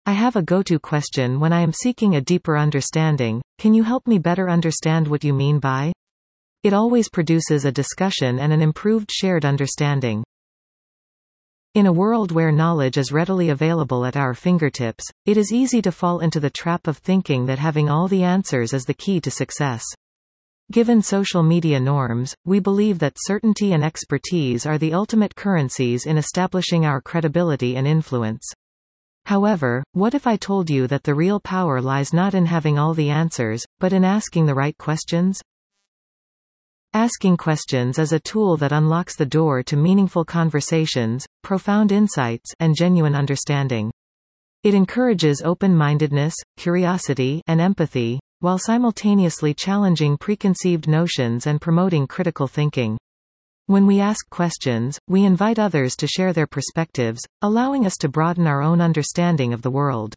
I have a go-to question when I am seeking a deeper understanding. Can you help me better understand what you mean by? It always produces a discussion and an improved shared understanding. In a world where knowledge is readily available at our fingertips, it is easy to fall into the trap of thinking that having all the answers is the key to success. Given social media norms, we believe that certainty and expertise are the ultimate currencies in establishing our credibility and influence. However, what if I told you that the real power lies not in having all the answers, but in asking the right questions? Asking questions is a tool that unlocks the door to meaningful conversations, profound insights, and genuine understanding. It encourages open-mindedness, curiosity, and empathy, while simultaneously challenging preconceived notions and promoting critical thinking. When we ask questions, we invite others to share their perspectives, allowing us to broaden our own understanding of the world.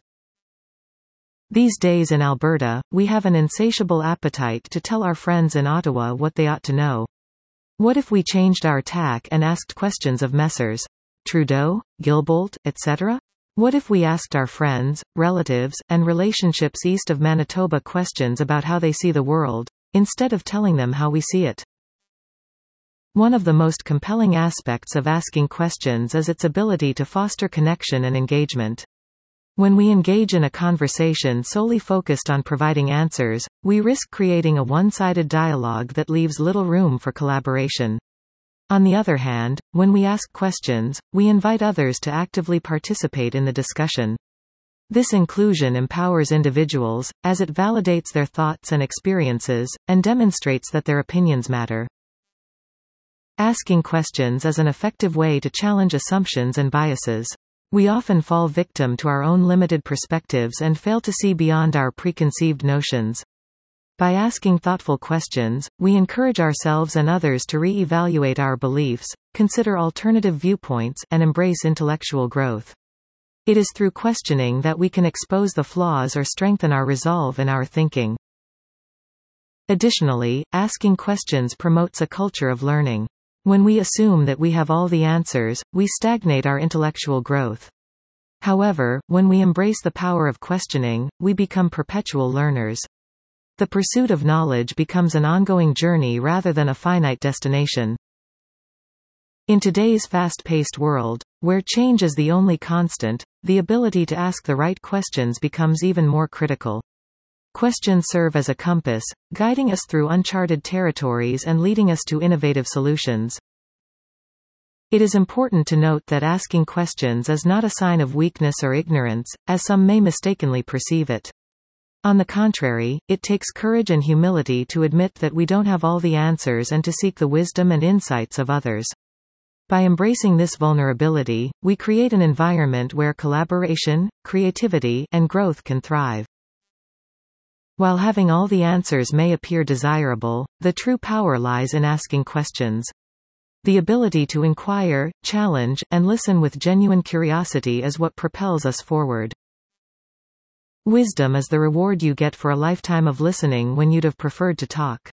These days in Alberta, we have an insatiable appetite to tell our friends in Ottawa what they ought to know. What if we changed our tack and asked questions of Messrs. Trudeau, Guilbeault, etc.? What if we asked our friends, relatives, and relationships east of Manitoba questions about how they see the world, instead of telling them how we see it? One of the most compelling aspects of asking questions is its ability to foster connection and engagement. When we engage in a conversation solely focused on providing answers, we risk creating a one-sided dialogue that leaves little room for collaboration. On the other hand, when we ask questions, we invite others to actively participate in the discussion. This inclusion empowers individuals, as it validates their thoughts and experiences, and demonstrates that their opinions matter. Asking questions is an effective way to challenge assumptions and biases. We often fall victim to our own limited perspectives and fail to see beyond our preconceived notions. By asking thoughtful questions, we encourage ourselves and others to re-evaluate our beliefs, consider alternative viewpoints, and embrace intellectual growth. It is through questioning that we can expose the flaws or strengthen our resolve in our thinking. Additionally, asking questions promotes a culture of learning. When we assume that we have all the answers, we stagnate our intellectual growth. However, when we embrace the power of questioning, we become perpetual learners. The pursuit of knowledge becomes an ongoing journey rather than a finite destination. In today's fast-paced world, where change is the only constant, the ability to ask the right questions becomes even more critical. Questions serve as a compass, guiding us through uncharted territories and leading us to innovative solutions. It is important to note that asking questions is not a sign of weakness or ignorance, as some may mistakenly perceive it. On the contrary, it takes courage and humility to admit that we don't have all the answers and to seek the wisdom and insights of others. By embracing this vulnerability, we create an environment where collaboration, creativity, and growth can thrive. While having all the answers may appear desirable, the true power lies in asking questions. The ability to inquire, challenge, and listen with genuine curiosity is what propels us forward. Wisdom is the reward you get for a lifetime of listening when you'd have preferred to talk.